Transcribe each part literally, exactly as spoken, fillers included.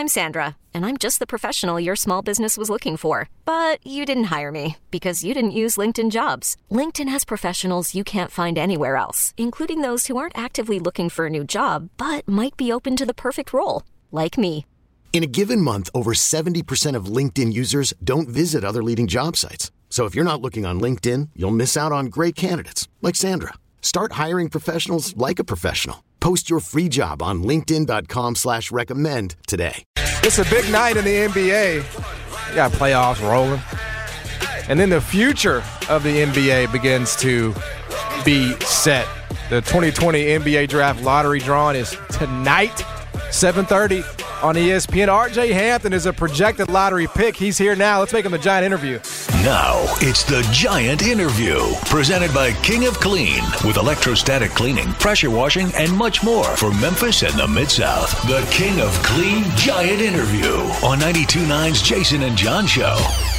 I'm Sandra, and I'm just the professional your small business was looking for. But you didn't hire me because you didn't use LinkedIn Jobs. LinkedIn has professionals you can't find anywhere else, including those who aren't actively looking for a new job, but might be open to the perfect role, like me. In a given month, over seventy percent of LinkedIn users don't visit other leading job sites. So if you're not looking on LinkedIn, you'll miss out on great candidates like Sandra. Start hiring professionals like a professional. Post your free job on linkedin.com slash recommend today. It's a big night in the N B A. You got playoffs rolling. And then the future of the N B A begins to be set. The twenty twenty N B A Draft Lottery drawing is tonight, seven thirty on E S P N. R J Hampton is a projected lottery pick. He's here now. Let's make him the Giant Interview. Now it's the Giant Interview, presented by King of Clean, with electrostatic cleaning, pressure washing, and much more for Memphis and the Mid-South. The King of Clean Giant Interview on ninety-two point nine's Jason and John Show.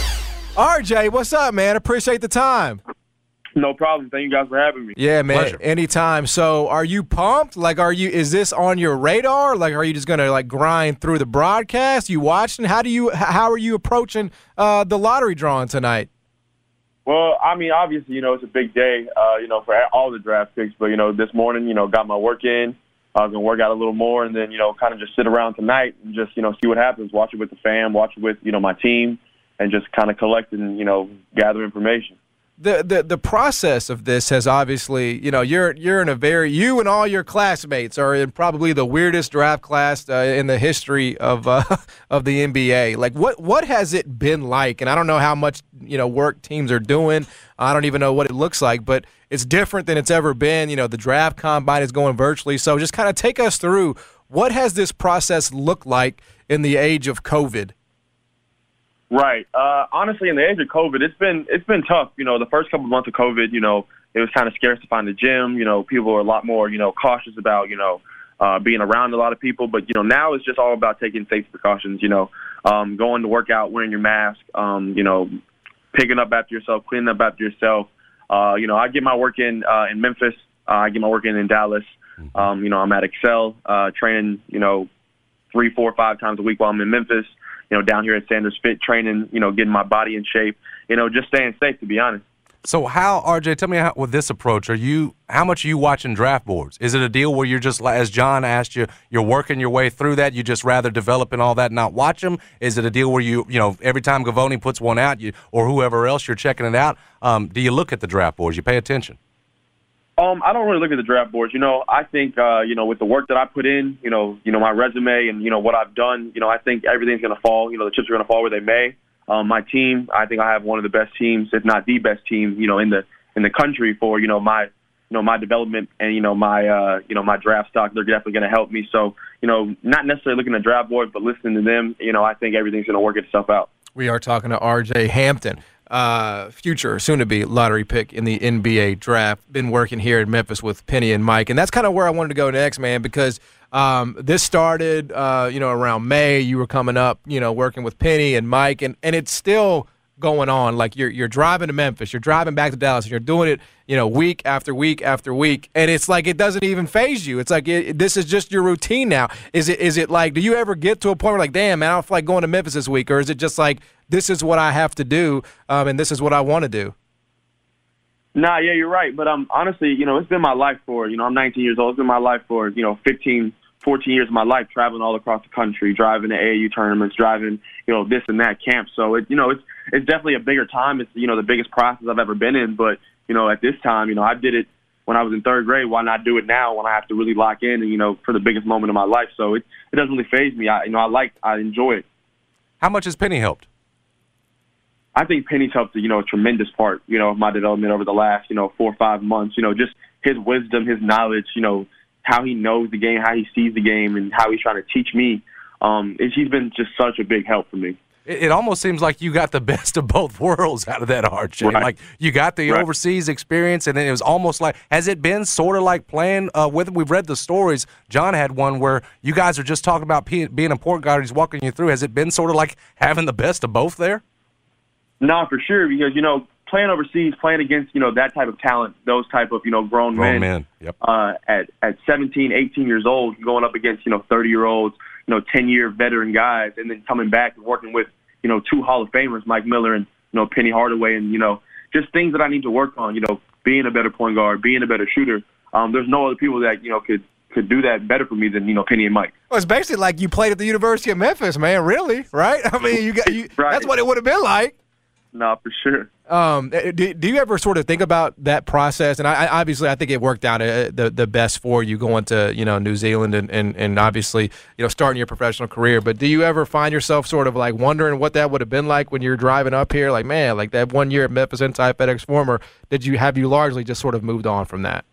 R J, what's up, man? Appreciate the time. No problem. Thank you guys for having me. Yeah, man. Pleasure. Anytime. So, are you pumped? Like, are you? Is this on your radar? Like, are you just gonna like grind through the broadcast? You watching? How do you? How are you approaching uh, the lottery drawing tonight? Well, I mean, obviously, you know, it's a big day, uh, you know, for all the draft picks. But you know, this morning, you know, got my work in. I was gonna work out a little more, and then you know, kind of just sit around tonight and just you know see what happens. Watch it with the fam. Watch it with you know my team, and just kind of collect and you know gather information. The, the the process of this has obviously, you know, you're you're in a very, you and all your classmates are in probably the weirdest draft class uh, in the history of uh, of the N B A. Like, what what has it been like? And I don't know how much, you know, work teams are doing. I don't even know what it looks like, but it's different than it's ever been. You know, the draft combine is going virtually. So just kind of take us through, what has this process looked like in the age of COVID? Right. Uh, honestly, in the age of COVID, it's been it's been tough. You know, the first couple of months of COVID, you know, it was kind of scarce to find a gym. You know, people were a lot more, you know, cautious about, you know, uh, being around a lot of people. But, you know, now it's just all about taking safety precautions, you know, um, going to work out, wearing your mask, um, you know, picking up after yourself, cleaning up after yourself. Uh, you know, I get my work in uh, in Memphis. Uh, I get my work in in Dallas. Um, you know, I'm at Excel, uh, training, you know, three, four, five times a week while I'm in Memphis. You know, down here at Sanders Fit, training, you know, getting my body in shape, you know, just staying safe, to be honest. So how, R J, tell me how, with this approach, are you, how much are you watching draft boards? Is it a deal where you're just, as John asked you, you're working your way through that, you just rather develop and all that and not watch them? Is it a deal where you, you know, every time Gavoni puts one out, you or whoever else, you're checking it out? Um, do you look at the draft boards? You pay attention? Um, I don't really look at the draft boards. You know, I think, uh, you know, with the work that I put in, you know, you know, my resume and, you know, what I've done, you know, I think everything's going to fall, you know, the chips are going to fall where they may. Um, my team, I think I have one of the best teams, if not the best team, you know, in the, in the country for, you know, my, you know, my development and, you know, my, uh, you know, my draft stock. They're definitely going to help me. So, you know, not necessarily looking at draft boards, but listening to them, you know, I think everything's going to work itself out. We are talking to R J Hampton, uh, future, soon-to-be lottery pick in the N B A draft. Been working here in Memphis with Penny and Mike, and that's kind of where I wanted to go next, man, because um, this started, uh, you know, around May. You were coming up, you know, working with Penny and Mike, and, and it's still going on. Like, you're you're driving to Memphis, you're driving back to Dallas, and you're doing it, you know, week after week after week, and it's like it doesn't even faze you. It's like it, this is just your routine now. Is it is it like, do you ever get to a point where like, damn, man, I don't feel like going to Memphis this week, or is it just like, this is what I have to do, um, and this is what I want to do? Nah, yeah, you're right. But um, honestly, you know, it's been my life for, you know, I'm nineteen years old. It's been my life for, you know, fifteen, fourteen years of my life, traveling all across the country, driving to A A U tournaments, driving, you know, this and that camp. So, it, you know, it's it's definitely a bigger time. It's, you know, the biggest process I've ever been in. But, you know, at this time, you know, I did it when I was in third grade. Why not do it now when I have to really lock in and, you know, for the biggest moment of my life? So it, it doesn't really faze me. I, you know, I like, I enjoy it. How much has Penny helped? I think Penny's helped, you know, a tremendous part, you know, of my development over the last, you know, four or five months. You know, just his wisdom, his knowledge, you know, how he knows the game, how he sees the game, and how he's trying to teach me. Um, he's been just such a big help for me. It, it almost seems like you got the best of both worlds out of that, R J. Right. Like, you got the right. overseas experience, and then it was almost like, has it been sort of like playing uh, with, we've read the stories. John had one where you guys are just talking about P, being a point guard, he's walking you through. Has it been sort of like having the best of both there? No, for sure, because, you know, playing overseas, playing against, you know, that type of talent, those type of, you know, grown, grown men, men. Yep. uh, at, at seventeen, eighteen years old, going up against, you know, thirty-year-olds, you know, ten-year veteran guys, and then coming back and working with, you know, two Hall of Famers, Mike Miller and, you know, Penny Hardaway, and, you know, just things that I need to work on, you know, being a better point guard, being a better shooter. Um, there's no other people that, you know, could could do that better for me than, you know, Penny and Mike. Well, it's basically like you played at the University of Memphis, man, really, right? I mean, you got you, right. That's what it would have been like. No, for sure. Um, do, do you ever sort of think about that process? And I, I obviously, I think it worked out uh, the the best for you going to, you know, New Zealand and, and, and obviously, you know, starting your professional career. But do you ever find yourself sort of like wondering what that would have been like when you're driving up here? Like, man, like that one year at Memphis inside FedEx Forum, or did you have you largely just sort of moved on from that?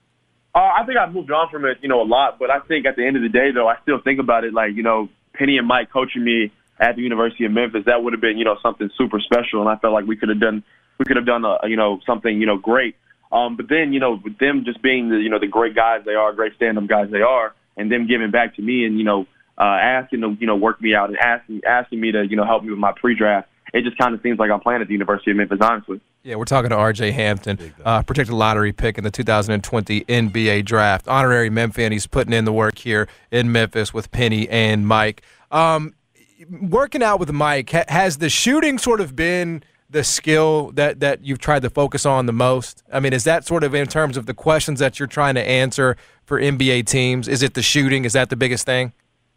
Uh, I think I've moved on from it, you know, a lot. But I think at the end of the day, though, I still think about it like, you know, Penny and Mike coaching me at the University of Memphis, that would have been, you know, something super special. And I felt like we could have done, we could have done, a, you know, something, you know, great. Um, but then, you know, with them just being the, you know, the great guys they are, great stand-up guys they are, and them giving back to me and, you know, uh, asking them, you know, work me out and asking, asking me to, you know, help me with my pre-draft. It just kind of seems like I'm playing at the University of Memphis, honestly. Yeah, we're talking to R J Hampton, uh, protected lottery pick in the two thousand twenty N B A draft. Honorary Memphian. He's putting in the work here in Memphis with Penny and Mike. Um, working out with Mike, ha- has the shooting sort of been the skill that, that you've tried to focus on the most? I mean, is that sort of in terms of the questions that you're trying to answer for N B A teams? Is it the shooting? Is that the biggest thing?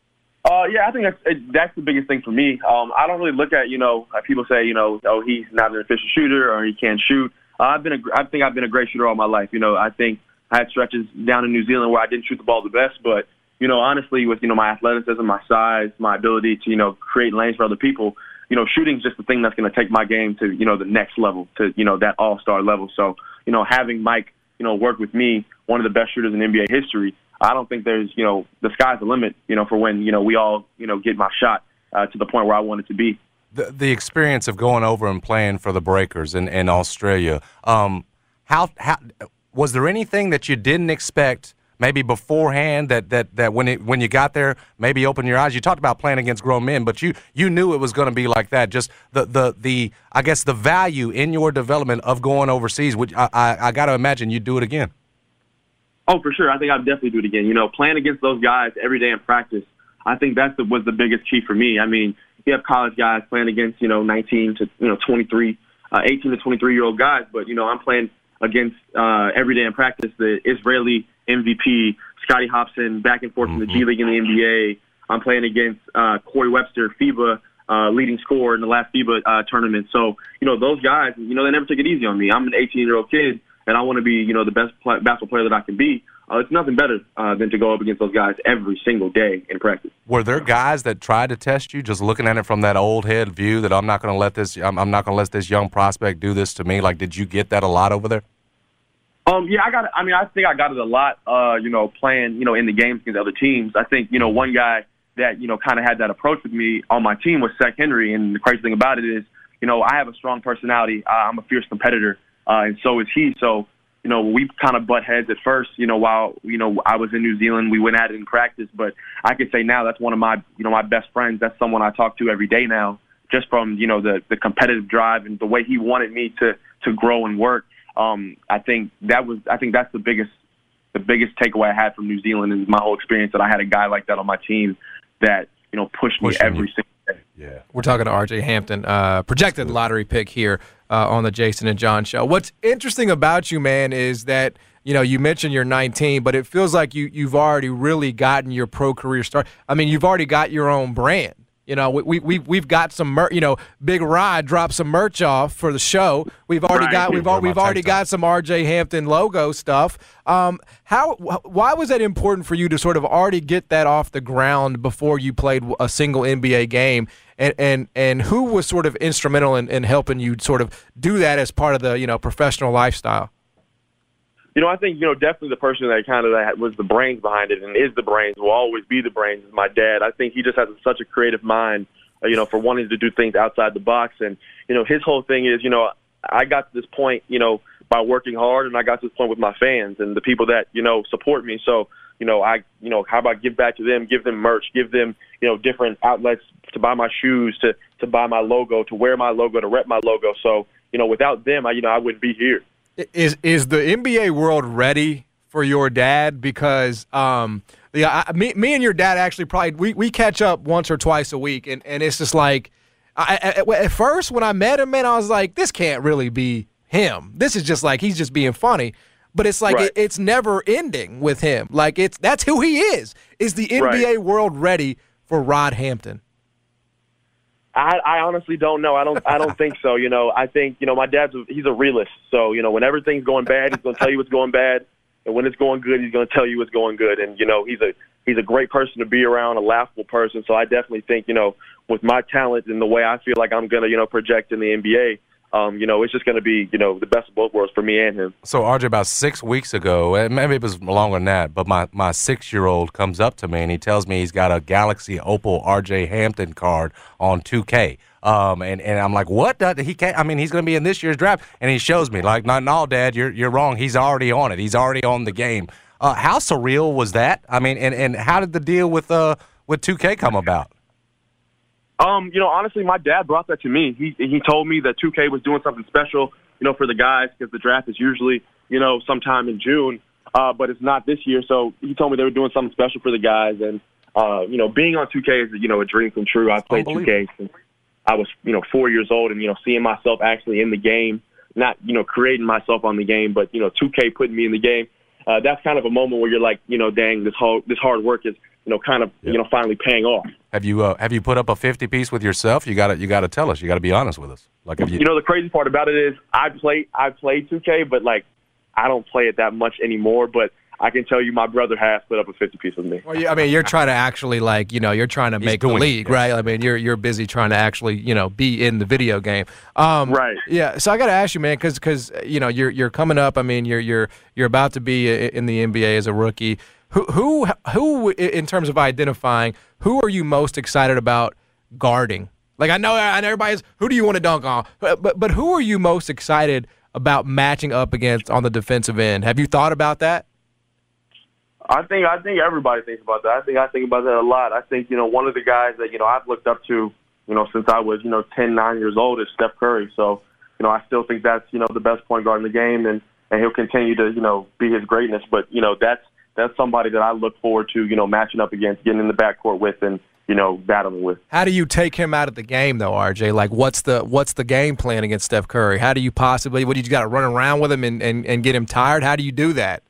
Uh, yeah, I think that's that's the biggest thing for me. Um, I don't really look at, you know, like people say, you know, oh, he's not an efficient shooter or he can't shoot. Uh, I've been a, I think I've been a great shooter all my life. You know, I think I had stretches down in New Zealand where I didn't shoot the ball the best, but, you know, honestly, with, you know, my athleticism, my size, my ability to, you know, create lanes for other people, you know, shooting is just the thing that's going to take my game to, you know, the next level, to, you know, that all-star level. So, you know, having Mike, you know, work with me, one of the best shooters in N B A history, I don't think there's, you know, the sky's the limit, you know, for when, you know, we all, you know, get my shot uh, to the point where I want it to be. The, the experience of going over and playing for the Breakers in, in Australia, um, how, how was there anything that you didn't expect maybe beforehand that, that, that when it when you got there, maybe opened your eyes? You talked about playing against grown men, but you you knew it was going to be like that. Just the, the, the I guess the value in your development of going overseas, which I, I, I got to imagine you'd do it again. Oh, for sure. I think I'd definitely do it again. You know, playing against those guys every day in practice, I think that was the biggest key for me. I mean, you have college guys playing against, you know, nineteen to, you know, twenty-three, uh, eighteen to twenty-three-year-old guys. But, you know, I'm playing against uh, every day in practice the Israeli M V P, Scottie Hobson, back and forth mm-hmm. from the G League and the N B A. I'm playing against uh, Corey Webster, FIBA uh, leading scorer in the last FIBA uh, tournament. So, you know, those guys, you know, they never take it easy on me. I'm an eighteen-year-old kid, and I want to be, you know, the best play- basketball player that I can be. Uh, it's nothing better uh, than to go up against those guys every single day in practice. Were there guys that tried to test you, just looking at it from that old head view that I'm not going to let this, I'm, I'm not going to let this young prospect do this to me? Like, did you get that a lot over there? Um, yeah, I got it. I mean, I think I got it a lot, uh, you know, playing, you know, in the games against other teams. I think, you know, one guy that, you know, kind of had that approach with me on my team was Seth Henry. And the crazy thing about it is, you know, I have a strong personality. Uh, I'm a fierce competitor, uh, and so is he. So, you know, we kind of butt heads at first, you know, while, you know, I was in New Zealand, we went at it in practice. But I could say now that's one of my, you know, my best friends. That's someone I talk to every day now, just from, you know, the, the competitive drive and the way he wanted me to, to grow and work. Um, I think that was, I think that's the biggest, the biggest takeaway I had from New Zealand is my whole experience that I had a guy like that on my team that, you know, pushed me Pushing every you. single day. Yeah. We're talking to R J Hampton, uh, projected lottery pick here uh, on the Jason and John show. What's interesting about you, man, is that, you know, you mentioned you're nineteen, but it feels like you, you've already really gotten your pro career start. I mean, you've already got your own brand. You know, we, we, we've got some, mer- you know, Big Rod dropped some merch off for the show. We've already Right. got, we've, al- we've already got some R J Hampton logo stuff. Um, how, wh- why was that important for you to sort of already get that off the ground before you played a single N B A game? And, and, and who was sort of instrumental in, in helping you sort of do that as part of the, you know, professional lifestyle? You know, I think, you know, definitely the person that kind of that was the brains behind it and is the brains, will always be the brains, is my dad. I think he just has such a creative mind, uh, you know, for wanting to do things outside the box. And, you know, his whole thing is, you know, I got to this point, you know, by working hard, and I got to this point with my fans and the people that, you know, support me. So, you know, I, you know, how about give back to them, give them merch, give them, you know, different outlets to buy my shoes, to, to buy my logo, to wear my logo, to rep my logo. So, you know, without them, I, you know, I wouldn't be here. Is is the N B A world ready for your dad because um, yeah, I, me, me and your dad actually probably we, we catch up once or twice a week, and, and it's just like I, at, at first when I met him, man, I was like, this can't really be him. This is just like he's just being funny. But it's like right. it, it's never ending with him. Like it's that's who he is. Is the N B A right. world ready for Rod Hampton? I, I honestly don't know. I don't. I don't think so. You know, I think you know my dad's a, he's a realist. So you know, when everything's going bad, he's going to tell you what's going bad, and when it's going good, he's going to tell you what's going good. And you know, he's a he's a great person to be around, a laughable person. So I definitely think you know, with my talent and the way I feel like I'm going to you know project in the N B A. Um, you know, it's just going to be, you know, the best of both worlds for me and him. So, R J, about six weeks ago, and maybe it was longer than that, but my, my six-year-old comes up to me and he tells me he's got a Galaxy Opal R J Hampton card on two K. Um, and, and I'm like, what? He can't. I mean, he's going to be in this year's draft. And he shows me, like, no, no, Dad, you're you're wrong. He's already on it. He's already on the game. Uh, how surreal was that? I mean, and, and how did the deal with uh with two K come about? Um, you know, honestly, my dad brought that to me. He he told me that two K was doing something special, you know, for the guys because the draft is usually, you know, sometime in June, uh, but it's not this year. So he told me they were doing something special for the guys, and uh, you know, being on two K is you know a dream come true. I've played two K since I was you know four years old, and you know, seeing myself actually in the game, not you know creating myself on the game, but you know, two K putting me in the game. Uh, that's kind of a moment where you're like, you know, dang, this whole this hard work is you know kind of yep. you know finally paying off. Have you uh, have you put up a fifty piece with yourself? You got to you got to tell us. You got to be honest with us. Like, have you? You know, the crazy part about it is I play I played two K, but like I don't play it that much anymore. But I can tell you, my brother has put up a fifty piece with me. Well, yeah, I mean, you're trying to actually like you know you're trying to He's make the league, it, yes. right? I mean, you're you're busy trying to actually you know be in the video game, um, right? Yeah. So I got to ask you, man, because because you know you're you're coming up. I mean, you're you're you're about to be in the N B A as a rookie. Who, who, who, in terms of identifying, who are you most excited about guarding? Like, I know, I know everybody's, who do you want to dunk on? But, but, but who are you most excited about matching up against on the defensive end? Have you thought about that? I think, I think everybody thinks about that. I think, I think about that a lot. I think, you know, one of the guys that, you know, I've looked up to, you know, since I was, you know, ten, nine years old is Steph Curry. So, you know, I still think that's, you know, the best point guard in the game, and, and he'll continue to, you know, be his greatness. But, you know, that's, That's somebody that I look forward to, you know, matching up against, getting in the backcourt with, and you know, battling with. How do you take him out of the game, though, R J? Like, what's the what's the game plan against Steph Curry? How do you possibly? What do you got to run around with him and, and, and get him tired? How do you do that?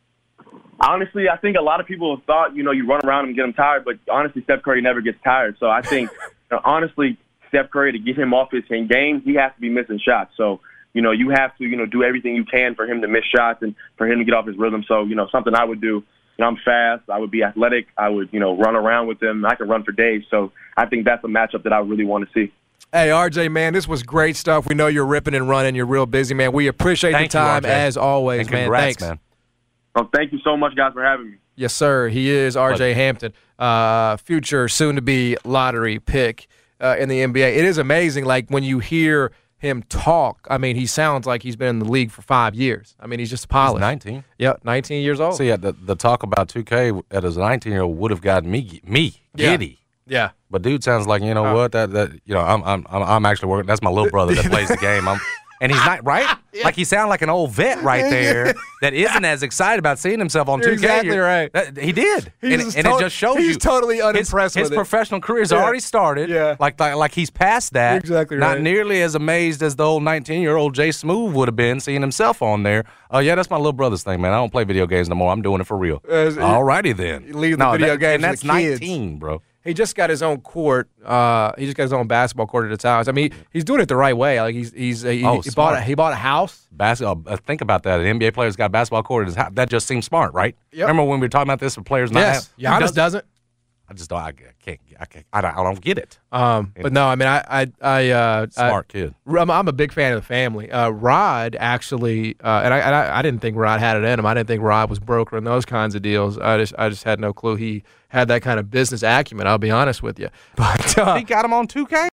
Honestly, I think a lot of people have thought, you know, you run around and get him tired, but honestly, Steph Curry never gets tired. So I think, you know, honestly, Steph Curry, to get him off his game, he has to be missing shots. So. You know, you have to, you know, do everything you can for him to miss shots and for him to get off his rhythm. So, you know, something I would do, you know, I'm fast. I would be athletic. I would, you know, run around with him. I could run for days. So I think that's a matchup that I really want to see. Hey, R J, man, this was great stuff. We know you're ripping and running. You're real busy, man. We appreciate Thank the time, you, as always, and man. congrats, Thanks. man. Well, thank you so much, guys, for having me. Yes, sir. He is R J Hampton, uh, future soon-to-be lottery pick uh, in the N B A. It is amazing, like, when you hear – him talk. I mean, he sounds like he's been in the league for five years. I mean, he's just polished. He's nineteen. Yep, nineteen years old. So, yeah, the, the talk about two K as a nineteen-year-old would have gotten me me giddy. Yeah. yeah. But dude sounds like, you know uh, what, that that you know, I'm I'm I'm actually working. That's my little brother that plays the game. I'm And he's not, right? Yeah. Like, he sounds like an old vet right there that isn't as excited about seeing himself on You're two K. exactly right. That, he did. He's and and to- it just shows he's you. He's totally unimpressed his, with his it. professional career's Yeah. already started. Yeah. Like, like, like he's past that. You're exactly Not right. nearly as amazed as the old nineteen-year-old Jay Smooth would have been seeing himself on there. Oh, uh, yeah, that's my little brother's thing, man. I don't play video games no more. I'm doing it for real. Uh, All righty then. Leave the no, video that, games and that's to the kids. nineteen, bro. He just got his own court. Uh, he just got his own basketball court at his house. I mean, he's doing it the right way. Like he's he's he, Oh, he bought a, smart. he bought a house. Basketball. Uh, think about that. An N B A player's got a basketball court. At his house. That just seems smart, right? Yep. Remember when we were talking about this for players not Yes, have? Giannis Does- doesn't. I just don't. I can't. I can't. I don't, I don't get it. Um, but no, I mean, I I I uh, Smart I, kid. I'm, I'm a big fan of the family. Uh, Rod actually, uh, and I, and I I didn't think Rod had it in him. I didn't think Rod was brokering those kinds of deals. I just I just had no clue he had that kind of business acumen. I'll be honest with you. But uh, He got him on two K.